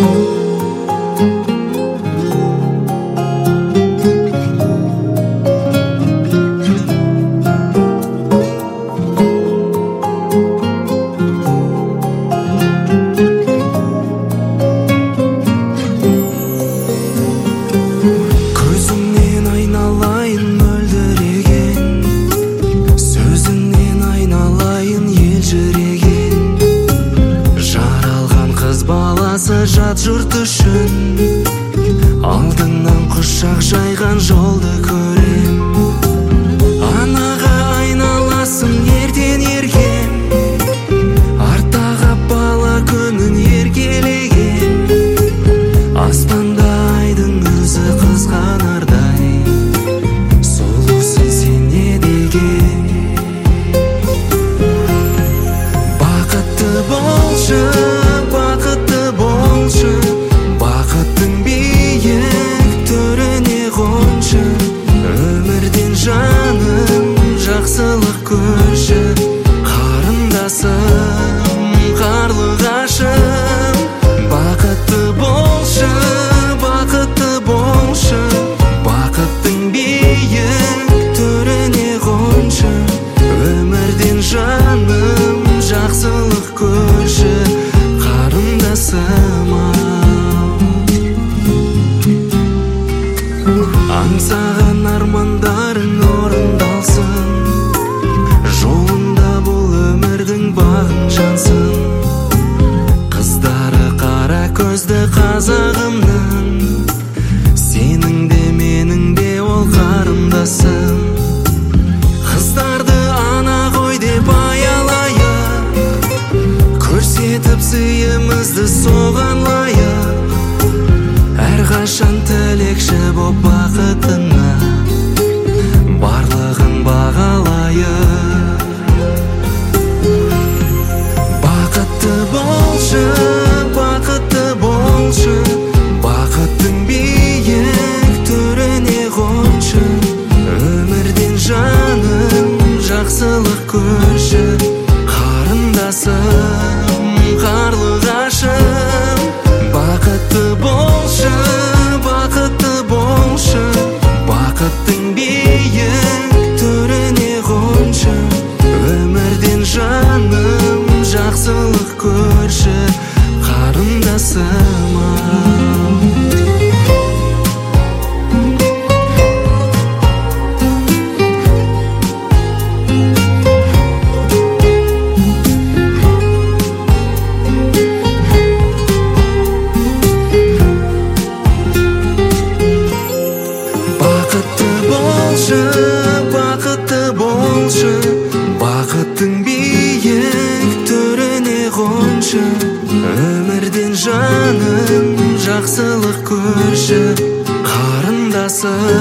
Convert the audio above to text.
Жат жұрт үшін алдыңнан құшақ жайған жолды көрем. Анаға айналасың ертен ерген, арттағы бала күнін еркелеген. Аспанда айдың өзі қызғанардай, сұлусың сен не деген. Бақытты болшы, бақыттың биік төріне қоншы, өмірден жаным жақсылық көрші. Қарындасым, қарлығашым, бақытты болшы, бақыттың биік төріне қоншы, өмірден жаным жақсылық көрші. Қарындасым, аңсаған армандарың орындалсын, жолында бұл өмірдің бағың жансын. Қыздары қара көзді қазағымның, сенің де менің де ол қарындасым. Қыздарды ана ғой деп аялайық, көрсетіп сыйымызды соған лайық. Әрқашан тілекші боп бақытына барлығын бағалайық. Бақытты болшы, бақыттың биік төріне қоншы, өмірден жаным жақсылық көрші. Қарындасым, қарлығашым, бақытты болшы, бақыттың биік төріне қоншы, өмірден жаным жақсылық көрші. Қарындасым, бақытты болшы, бақыттың биік төріне қоншы, өмірден жаным жақсылық көрші. Қарындасым.